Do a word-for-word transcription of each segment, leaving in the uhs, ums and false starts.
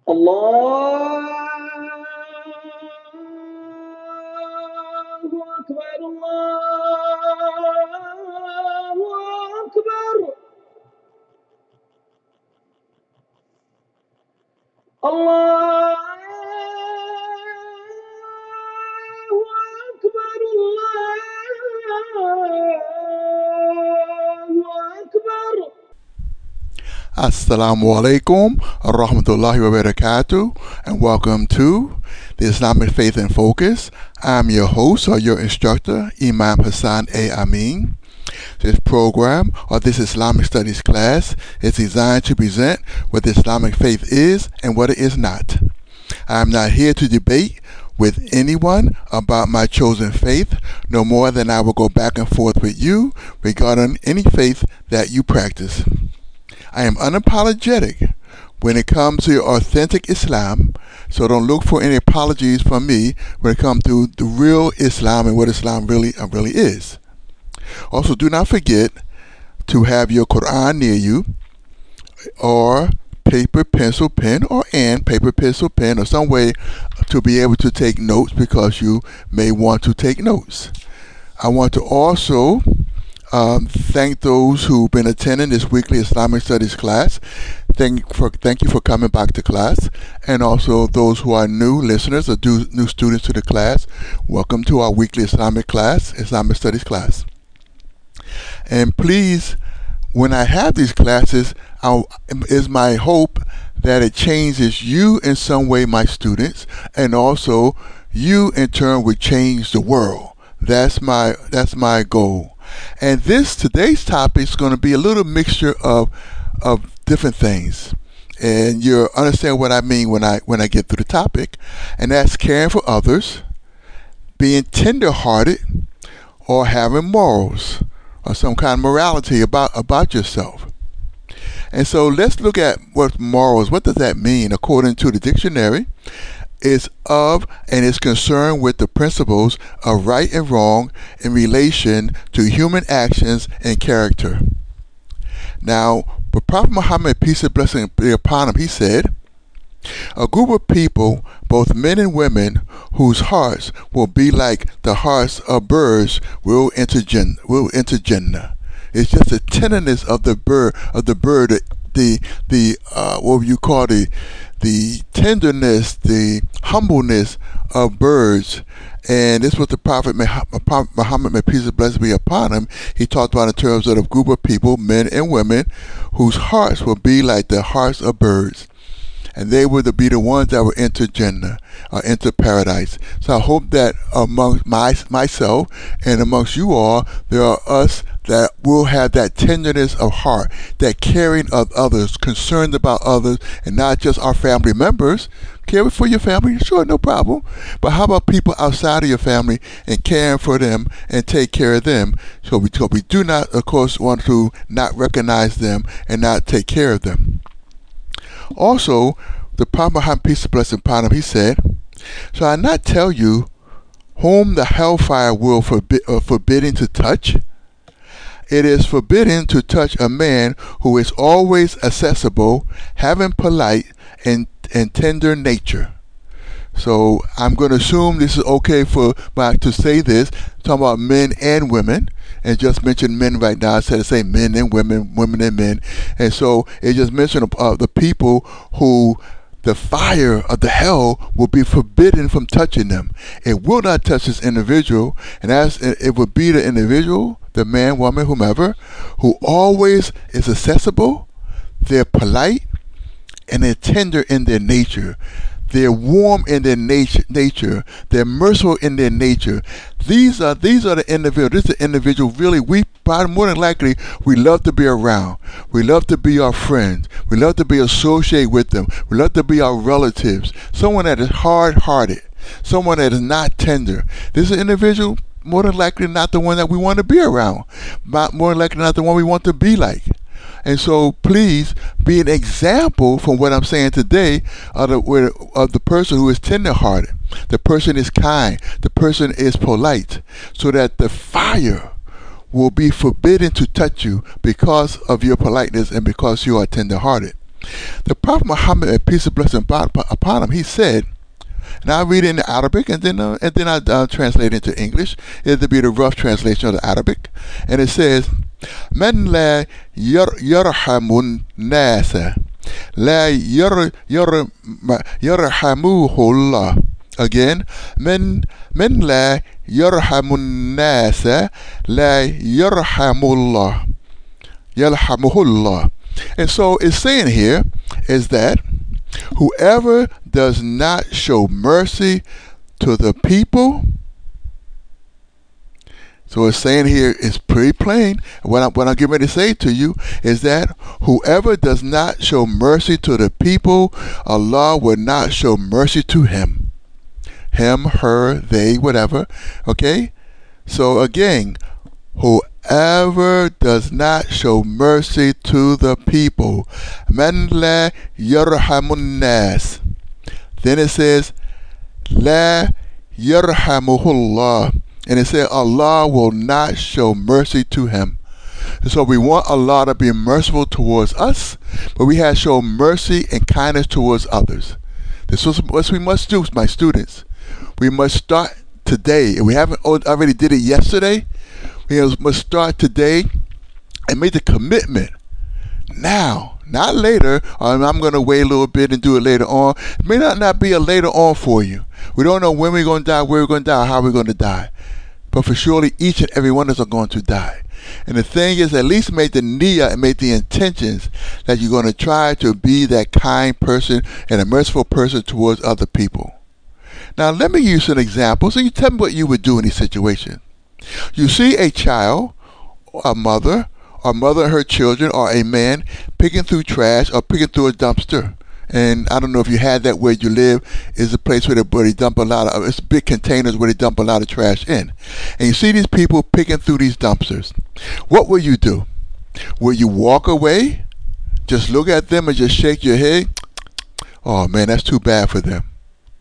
الله أكبر الله أكبر الله أكبر الله أكبر. Assalamu alaikum rahmatullahi wa barakatuh, and welcome to the Islamic Faith in Focus. I'm your host or your instructor, Imam Hassan A. Amin. This program or this Islamic Studies class is designed to present what the Islamic faith is and what it is not. I'm not here to debate with anyone about my chosen faith, no more than I will go back and forth with you regarding any faith that you practice. I am unapologetic when it comes to authentic Islam, so don't look for any apologies from me when it comes to the real Islam and what Islam really uh, really is. Also, do not forget to have your Quran near you, or paper, pencil, pen, or and paper, pencil, pen, or some way to be able to take notes, because you may want to take notes. I want to also Um, thank those who've been attending this weekly Islamic Studies class. Thank for thank you for coming back to class, and also those who are new listeners or do, new students to the class. Welcome to our weekly Islamic class, Islamic Studies class. And please, when I have these classes, I'll, is my hope that it changes you in some way, my students, and also you in turn would change the world. That's my that's my goal. And this today's topic is going to be a little mixture of of different things, and you'll understand what I mean when I when I get through the topic. And that's caring for others, being tender-hearted, or having morals or some kind of morality about about yourself. And so let's look at what morals. What does that mean? According to the dictionary, is of and is concerned with the principles of right and wrong in relation to human actions and character. Now, the Prophet Muhammad, peace and blessing be upon him, he said, a group of people, both men and women, whose hearts will be like the hearts of birds, will enter Jannah. Will enter Jannah. It's just the tenderness of the bird, of the bird, the the uh, what you call the the tenderness, the humbleness of birds. And this was the Prophet Muhammad, may peace and blessing be upon him. He talked about in terms of a group of people, men and women, whose hearts will be like the hearts of birds. And they were to be the ones that will enter Jannah, or enter paradise. So I hope that among my, myself and amongst you all, there are us that will have that tenderness of heart, that caring of others, concerned about others, and not just our family members. Caring for your family, sure, no problem. But how about people outside of your family and caring for them and take care of them? So we, so we do not, of course, want to not recognize them and not take care of them. Also, the Prophet Muhammad, peace and blessing upon him, he said, shall I not tell you whom the hellfire will forbid, uh, forbidden to touch? It is forbidden to touch a man who is always accessible, having polite and, and tender nature. So I'm going to assume this is okay for Mike to say this, talking about men and women, and just mentioned men right now. Instead of saying men and women, women and men. And so it just mentioned uh, the people who the fire of the hell will be forbidden from touching them. It will not touch this individual, and as it, it would be the individual, the man, woman, whomever, who always is accessible, they're polite, and they're tender in their nature. They're warm in their nature, nature. They're merciful in their nature. These are these are the individuals. This is the individual really we probably more than likely we love to be around. We love to be our friends. We love to be associated with them. We love to be our relatives. Someone that is hard-hearted. Someone that is not tender. This is an individual more than likely not the one that we want to be around. Not more than likely not the one we want to be like. And so please be an example from what I'm saying today of the, of the person who is tenderhearted. The person is kind. The person is polite. So that the fire will be forbidden to touch you because of your politeness and because you are tenderhearted. The Prophet Muhammad, and peace and blessing upon him, he said, and I read it in the Arabic, and then uh, and then I uh, translate it into English. It'll be the rough translation of the Arabic, and it says, "Man la yarhamun nasa, la yar yar yarhamuhullah." Again, "Man man la yarhamun nasa, la yarhamullah, yarhamuhullah." And so it's saying here is that whoever does not show mercy to the people, so it's saying here, it's pretty plain. What I'm, what I'm getting ready to say to you is that whoever does not show mercy to the people, Allah will not show mercy to him. Him, her, they, whatever. Okay? So again, whoever does not show mercy to the people, man la yarhamun nas. Then it says, la yarhamuhullah. And it said Allah will not show mercy to him. And so we want Allah to be merciful towards us, but we have to show mercy and kindness towards others. This is what we must do, my students. We must start today. If we haven't already did it yesterday, we must start today and make the commitment now, not later, or I'm going to wait a little bit and do it later on. It may not, not be a later on for you. We don't know when we're going to die, where we're going to die, or how we're going to die. But for surely each and every one of us are going to die. And the thing is, at least make the niyyah and make the intentions that you're going to try to be that kind person and a merciful person towards other people. Now, let me use an example. So you tell me what you would do in this situation. You see a child, a mother, or mother and her children, or a man picking through trash or picking through a dumpster. And I don't know if you had that where you live, is a place where they, where they dump a lot of, it's big containers where they dump a lot of trash in. And you see these people picking through these dumpsters. What will you do? Will you walk away, just look at them and just shake your head? Oh man, that's too bad for them.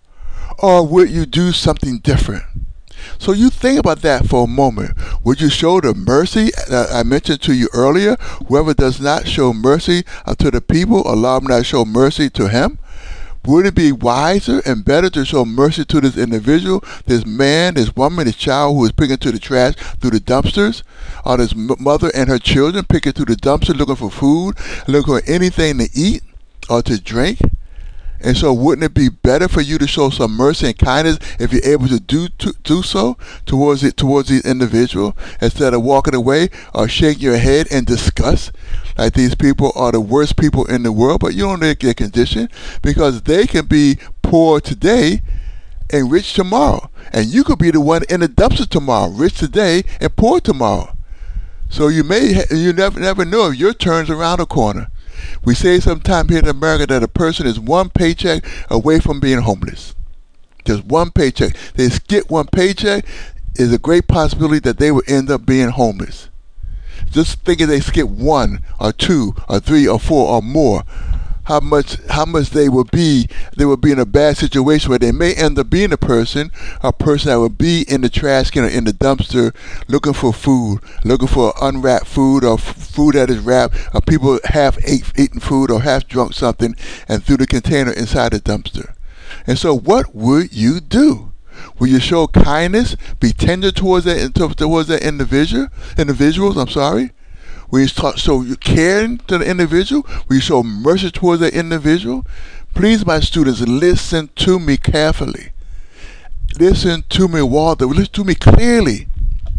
Or would you do something different? So you think about that for a moment. Would you show the mercy that I mentioned to you earlier? Whoever does not show mercy to the people, Allah will not show mercy to him. Would it be wiser and better to show mercy to this individual, this man, this woman, this child who is picking through the trash, through the dumpsters? Or this mother and her children picking through the dumpster, looking for food, looking for anything to eat or to drink? And so wouldn't it be better for you to show some mercy and kindness if you're able to do to, do so towards it towards the individual, instead of walking away or shaking your head in disgust like these people are the worst people in the world? But you don't know their condition, because they can be poor today and rich tomorrow, and you could be the one in the dumpster tomorrow, rich today and poor tomorrow. So you may you never never know if your turn's around the corner. We say sometimes here in America that a person is one paycheck away from being homeless. Just one paycheck. They skip one paycheck, is a great possibility that they will end up being homeless. Just think if they skip one or two or three or four or more, how much how much they will be they will be in a bad situation where they may end up being a person, a person that will be in the trash can or in the dumpster looking for food, looking for unwrapped food or f- food that is wrapped, or people half ate, eaten food or half drunk something and threw the container inside the dumpster. And so what would you do? Will you show kindness, be tender towards that towards that individual individuals, I'm sorry? Will you talk, show caring to the individual? Will you show mercy towards the individual? Please, my students, listen to me carefully. Listen to me, Walter. Listen to me clearly.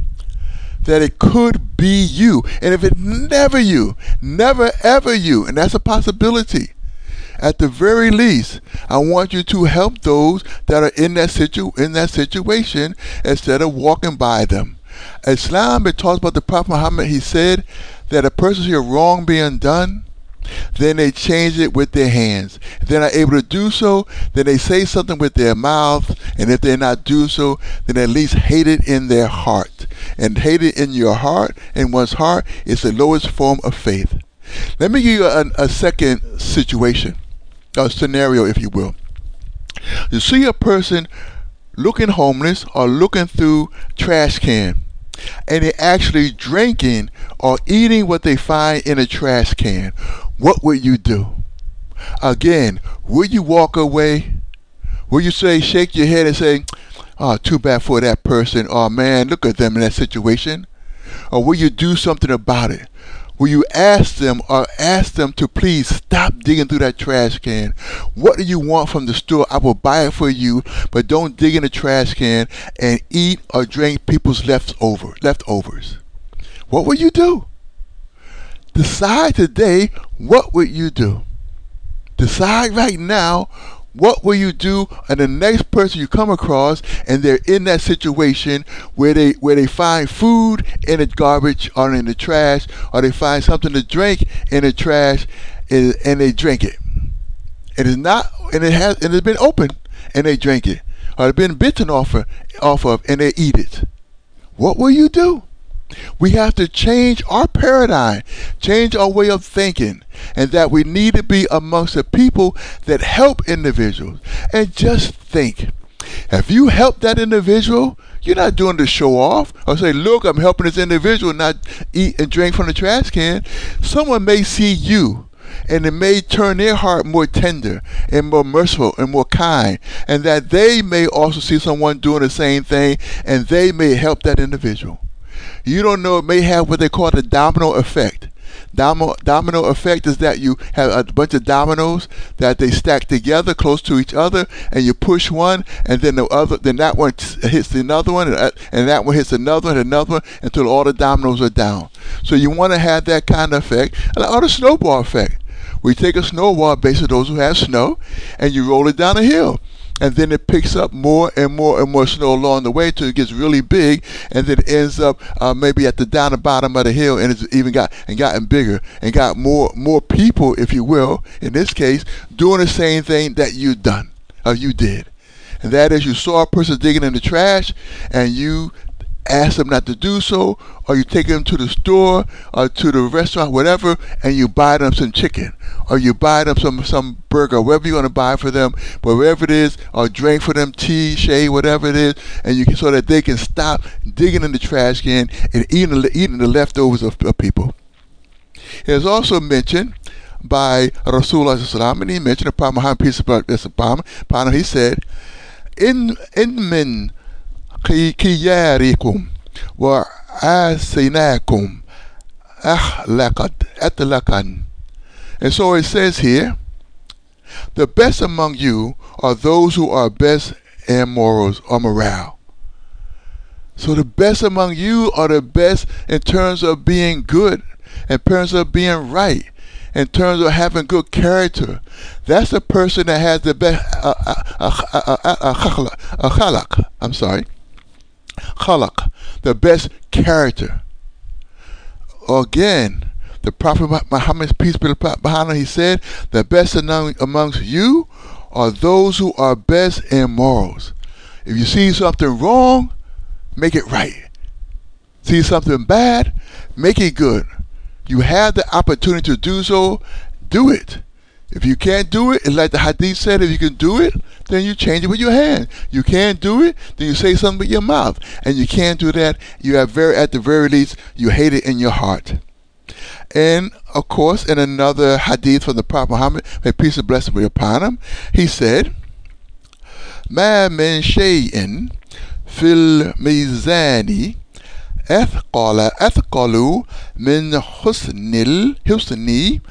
That it could be you. And if it's never you, never ever you, and that's a possibility, at the very least, I want you to help those that are in that situ in that situation instead of walking by them. Islam, it talks about the Prophet Muhammad. He said that a person hears wrong being done, then they change it with their hands. If they're not able to do so, then they say something with their mouth, and if they're not do so, then at least hate it in their heart. And hate it in your heart, in one's heart, is the lowest form of faith. Let me give you a, a second situation, a scenario, if you will. You see a person looking homeless or looking through trash can, and they're actually drinking or eating what they find in a trash can. What would you do? Again, will you walk away? Will you say, shake your head and say, oh, too bad for that person. Oh, man, look at them in that situation. Or will you do something about it? Will you ask them or ask them to please stop digging through that trash can? What do you want from the store? I will buy it for you, but don't dig in the trash can and eat or drink people's leftover, leftovers. What will you do? Decide today, what would you do? Decide right now, what will you do? And the next person you come across and they're in that situation where they where they find food in the garbage or in the trash, or they find something to drink in the trash and, and they drink it. It is not and it has and it's been opened and they drink it. Or it's been bitten off of, off of and they eat it. What will you do? We have to change our paradigm, change our way of thinking, and that we need to be amongst the people that help individuals. And just think, if you help that individual, you're not doing to show off or say, look, I'm helping this individual not eat and drink from the trash can. Someone may see you, and it may turn their heart more tender and more merciful and more kind, and that they may also see someone doing the same thing, and they may help that individual. You don't know, it may have what they call the domino effect. Domino, domino effect is that you have a bunch of dominoes that they stack together close to each other, and you push one, and then the other, then that one hits another one, and that, and that one hits another one, and another one, until all the dominoes are down. So you want to have that kind of effect, or the snowball effect. We take a snowball based on those who have snow, and you roll it down a hill. And then it picks up more and more and more snow along the way until it gets really big, and then it ends up uh, maybe at the down the bottom of the hill, and it's even got and gotten bigger and got more more people, if you will, in this case, doing the same thing that you done or you did, and that is you saw a person digging in the trash, and you ask them not to do so, or you take them to the store or to the restaurant, whatever, and you buy them some chicken, or you buy them some some burger, whatever you're going to buy for them, but wherever it is, or drink for them, tea, shade, whatever it is, and you can, so that they can stop digging in the trash can and eating the, eating the leftovers of, of people. It is also mentioned by Rasulullah, and he mentioned the Prophet Muhammad, peace be upon him, he said, in in min خياركم وآسيناكم أخلقت أطلقا. And so it says here, the best among you are those who are best in morals or morale. So the best among you are the best in terms of being good, in terms of being right, in terms of having good character. That's the person that has the best uh, uh, uh, uh, uh, uh, khalaq. I'm sorry. Khalaq, the best character. Again, the Prophet Muhammad, peace be upon him, he said, the best among, amongst you are those who are best in morals. If you see something wrong, make it right. See something bad, make it good. You have the opportunity to do so, do it. If you can't do it, it's like the hadith said, if you can do it, then you change it with your hand. You can't do it, then you say something with your mouth. And you can't do that, you have very, at the very least, you hate it in your heart. And of course, in another hadith from the Prophet Muhammad, may peace and blessing be upon him, he said, "Ma min shay'in fil mizani أثقل أثقل من حسن الحسن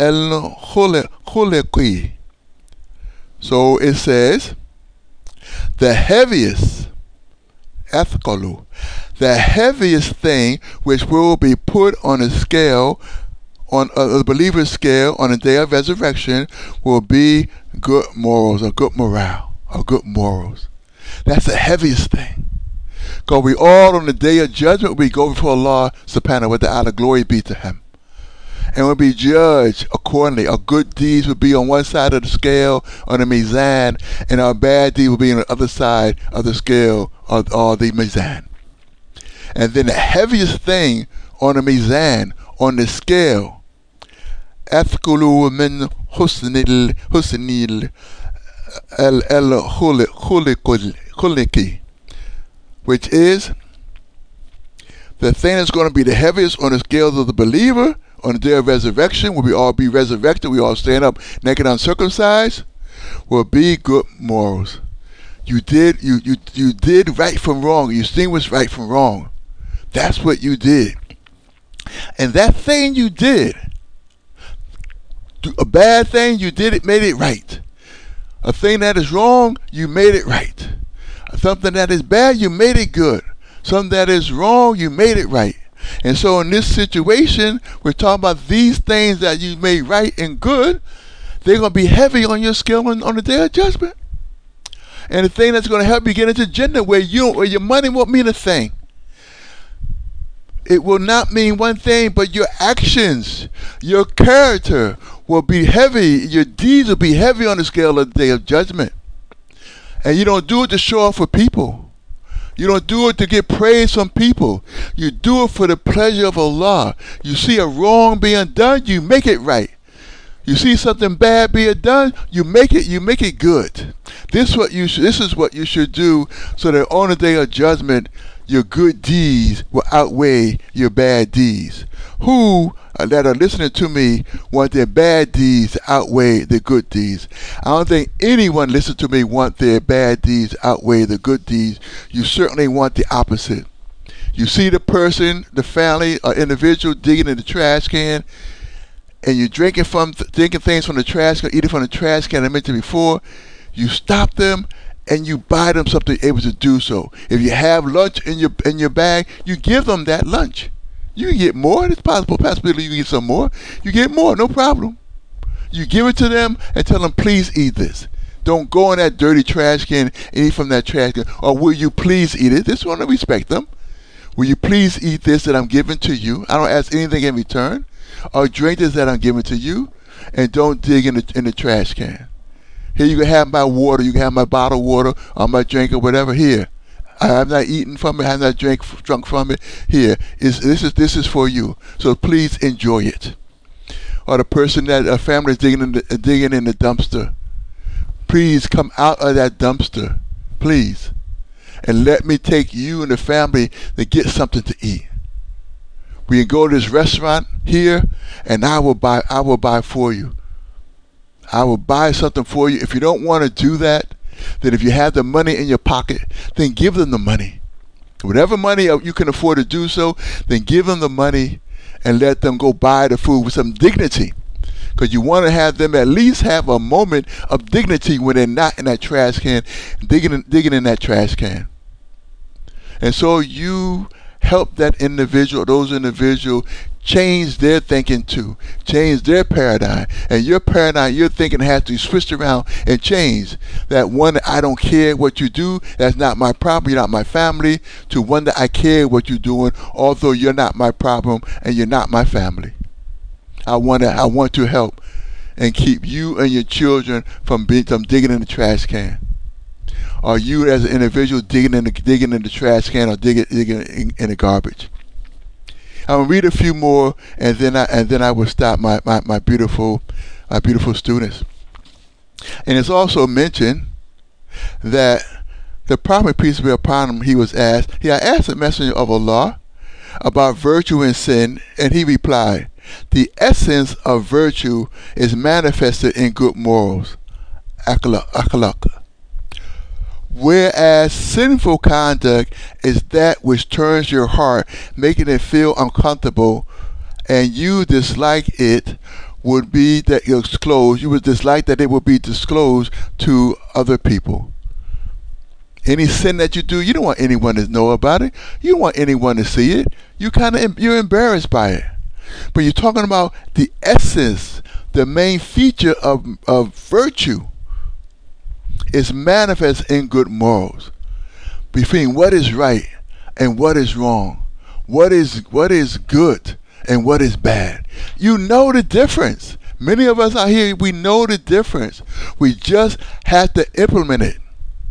الخلق." So it says, the heaviest, أثقل, the heaviest thing which will be put on a scale, on a, a believer's scale on the day of resurrection, will be good morals, or good morale, or good morals. That's the heaviest thing. Because we all, on the day of judgment, we go before Allah subhanahu wa ta'ala, glory be to Him. And we'll be judged accordingly. Our good deeds will be on one side of the scale, on the mizan, and our bad deeds will be on the other side of the scale, or, or the mizan. And then the heaviest thing on the mizan, on the scale, أثقل من حسن الحسن الخلق, which is the thing that's going to be the heaviest on the scales of the believer on the day of resurrection, will we all be resurrected? We all stand up naked, uncircumcised? Will be good morals. You did you, you you did right from wrong. You distinguished right from wrong. That's what you did. And that thing you did, a bad thing, you did it, made it right. A thing that is wrong, you made it right. Something that is bad, you made it good. Something that is wrong, you made it right. And so in this situation, we're talking about these things that you made right and good. They're going to be heavy on your scale on, on the day of judgment. And the thing that's going to help you get into Jannah, where you where your money won't mean a thing. It will not mean one thing, but your actions, your character will be heavy. Your deeds will be heavy on the scale of the day of judgment. And you don't do it to show off for people. You don't do it to get praise from people. You do it for the pleasure of Allah. You see a wrong being done, you make it right. You see something bad being done, you make it you make it good. This what you sh- this is what you should do, so that on the day of judgment, your good deeds will outweigh your bad deeds. Who uh, that are listening to me want their bad deeds to outweigh the good deeds? I don't think anyone listening to me want their bad deeds to outweigh the good deeds. You certainly want the opposite. You see the person, the family, or individual digging in the trash can, and you're drinking from th- drinking things from the trash can, eating from the trash can I mentioned before. You stop them and you buy them something able to do so. If you have lunch in your in your bag, you give them that lunch. You can get more. It's possible, possibility you can get some more. You get more, no problem. You give it to them and tell them, please eat this. Don't go in that dirty trash can and eat from that trash can. Or will you please eat it? This one, I respect them. Will you please eat this that I'm giving to you? I don't ask anything in return. Or drink this that I'm giving to you. And don't dig in the in the trash can. Here you can have my water, you can have my bottled water or my drink or whatever. Here, I have not eaten from it, I have not drank drunk from it. Here, is this is this is for you. So please enjoy it. Or the person that a family is digging in the, uh, digging in the dumpster. Please come out of that dumpster, please, and let me take you and the family to get something to eat. We can go to this restaurant here, and I will buy I will buy for you. I will buy something for you. If you don't want to do that, then if you have the money in your pocket, then give them the money. Whatever money you can afford to do so, then give them the money and let them go buy the food with some dignity. Because you want to have them at least have a moment of dignity when they're not in that trash can, digging in, digging in that trash can. And so you help that individual, those individuals, change their thinking too, change their paradigm. And your paradigm, your thinking has to be switched around and change. That one that I don't care what you do, that's not my problem, you're not my family, to one that I care what you're doing, although you're not my problem and you're not my family. I want to, I want to help and keep you and your children from being from digging in the trash can. Or you as an individual digging in the digging in the trash can or digging digging in, in the garbage. I'm gonna read a few more, and then I and then I will stop my, my, my beautiful my beautiful students. And it's also mentioned that the Prophet, peace be upon him, he was asked. He had asked the Messenger of Allah about virtue and sin, and he replied, "The essence of virtue is manifested in good morals, akhlaq. Whereas sinful conduct is that which turns your heart, making it feel uncomfortable, and you dislike it, would be that you disclose, you would dislike that it would be disclosed to other people." Any sin that you do, you don't want anyone to know about it. You don't want anyone to see it. You kind of you're embarrassed by it. But you're talking about the essence, the main feature of of virtue is manifest in good morals, between what is right and what is wrong, what is what is good and what is bad. You know the difference. Many of us out here, we know the difference. We just have to implement it.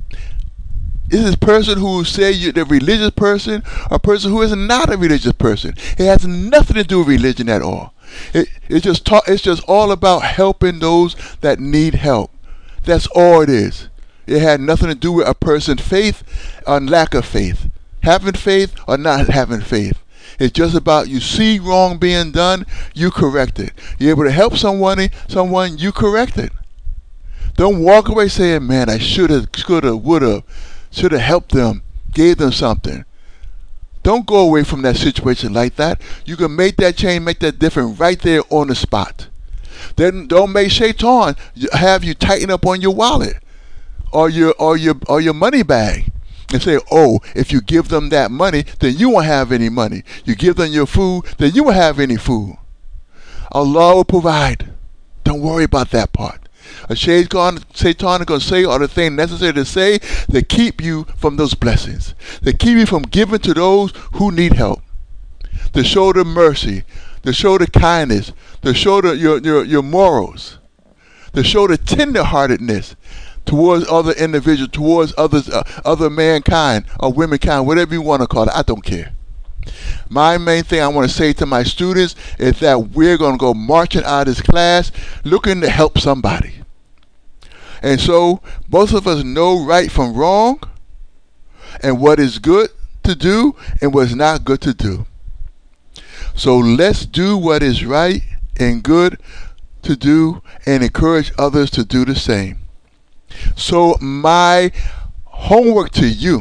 Is this person who say you're the religious person, or a person who is not a religious person? It has nothing to do with religion at all. It, it's just ta- it's just all about helping those that need help. That's all it is. It had nothing to do with a person's faith or lack of faith, having faith or not having faith. It's just about you see wrong being done, you correct it. You're able to help someone, someone, you correct it. Don't walk away saying, man, I should have, could have, would have, should have helped them, gave them something. Don't go away from that situation like that. You can make that change, make that difference right there on the spot. Then don't make Shaitan have you tighten up on your wallet or your or your or your money bag and say, oh, if you give them that money, then you won't have any money. You give them your food, then you won't have any food. Allah will provide. Don't worry about that part. A Satan is going to say all the things necessary to say to keep you from those blessings, to keep you from giving to those who need help, to show the mercy, to show the kindness, to show the, your, your, your morals, to show the tenderheartedness towards other individuals, towards others, uh, other mankind or womankind, whatever you want to call it. I don't care. My main thing I want to say to my students is that we're going to go marching out of this class looking to help somebody. And so both of us know right from wrong and what is good to do and what is not good to do. So let's do what is right and good to do and encourage others to do the same. So my homework to you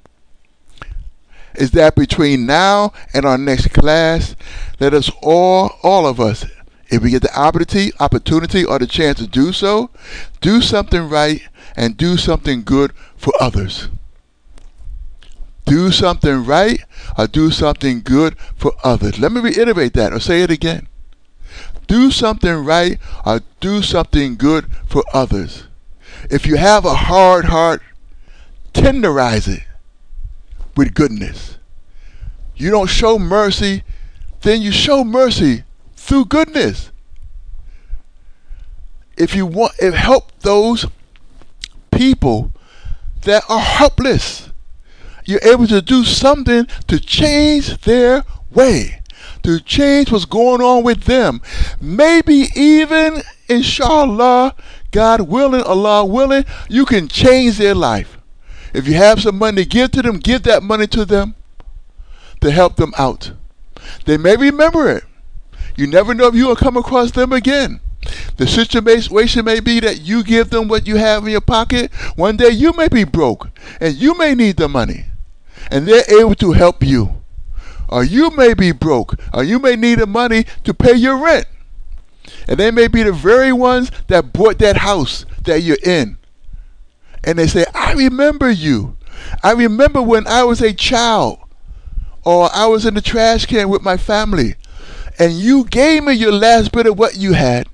is that between now and our next class, let us all, all of us, if we get the opportunity, opportunity or the chance to do so, do something right and do something good for others. Do something right or do something good for others. Let me reiterate that or say it again. Do something right or do something good for others. If you have a hard heart, tenderize it with goodness. You don't show mercy, then you show mercy through goodness. If you want, if help those people that are helpless, you're able to do something to change their way, to change what's going on with them. Maybe even, inshallah, God willing, Allah willing, you can change their life. If you have some money to give to them, give that money to them to help them out. They may remember it. You never know if you will come across them again. The situation may be that you give them what you have in your pocket. One day you may be broke and you may need the money and they're able to help you. Or you may be broke or you may need the money to pay your rent. And they may be the very ones that bought that house that you're in. And they say, I remember you. I remember when I was a child or I was in the trash can with my family and you gave me your last bit of what you had.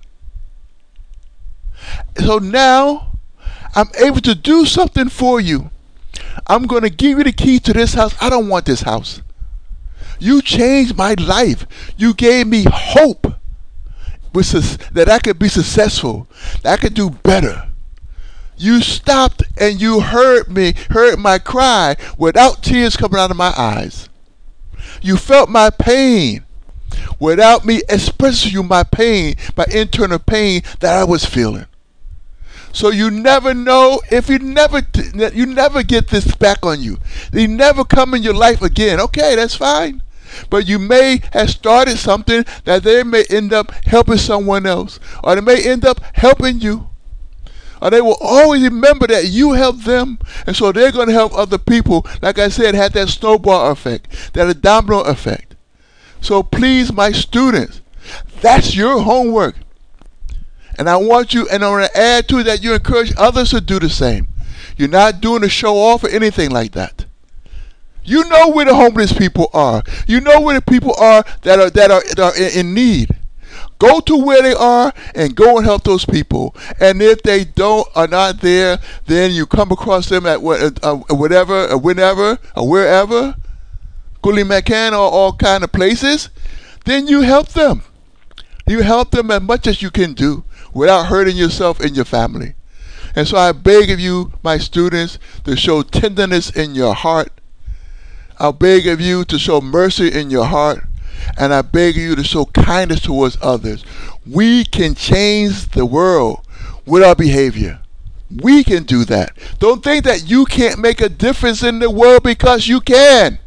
So now I'm able to do something for you. I'm going to give you the key to this house. I don't want this house. You changed my life. You gave me hope that I could be successful, that I could do better. You stopped and you heard me, heard my cry without tears coming out of my eyes. You felt my pain without me expressing you my pain, my internal pain that I was feeling. So you never know if you never you never get this back on you. They never come in your life again. Okay, that's fine. But you may have started something that they may end up helping someone else, or they may end up helping you. Or they will always remember that you helped them, and so they're going to help other people. Like I said, have that snowball effect, that domino effect. So please, my students, that's your homework. And I want you, and I want to add to that, you encourage others to do the same. You're not doing a show off or anything like that. You know where the homeless people are. You know where the people are that are that are, that are in, in need. Go to where they are and go and help those people. And if they don't are not there, then you come across them at what, uh, whatever, or whenever, or wherever, Kuli Makan, or all kind of places. Then you help them. You help them as much as you can do without hurting yourself and your family. And so I beg of you, my students, to show tenderness in your heart. I beg of you to show mercy in your heart. And I beg of you to show kindness towards others. We can change the world with our behavior. We can do that. Don't think that you can't make a difference in the world, because you can.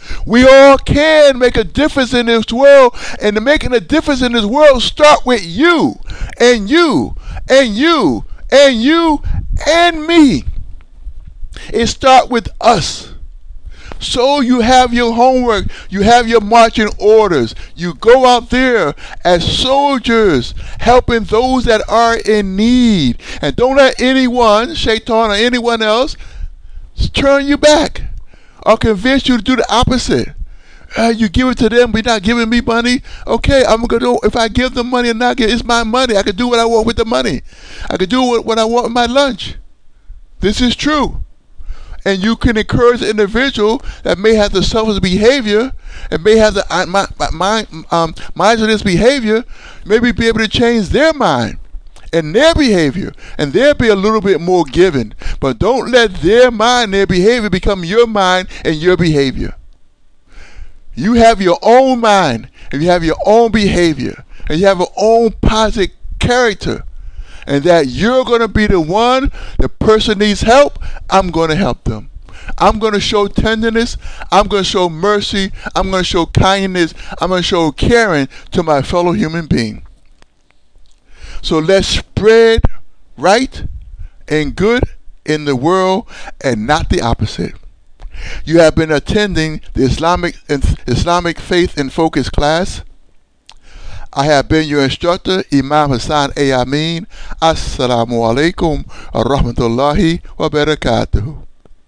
We all can make a difference in this world, and to making a difference in this world start with you, and you, and you, and you, and me. It start with us. So you have your homework, you have your marching orders. You go out there as soldiers, helping those that are in need. And don't let anyone, Shaitan or anyone else, turn you back or convince you to do the opposite. Uh, you give it to them, but you're not giving me money. Okay, I'm gonna do. If I give them money or not give, it's my money. I can do what I want with the money. I can do what, what I want with my lunch. This is true. And you can encourage an individual that may have the selfish behavior and may have the uh, mind, mind, um, mindless behavior, maybe be able to change their mind and their behavior, and they'll be a little bit more giving. But don't let their mind, their behavior become your mind and your behavior. You have your own mind, and you have your own behavior, and you have your own positive character. And that you're going to be the one, the person needs help, I'm going to help them. I'm going to show tenderness. I'm going to show mercy. I'm going to show kindness. I'm going to show caring to my fellow human being. So let's spread right and good in the world and not the opposite. You have been attending the Islamic Islamic Faith in Focus class. I have been your instructor, Imam Hassan A. Amin. Assalamu alaikum wa rahmatullahi wa barakatuh.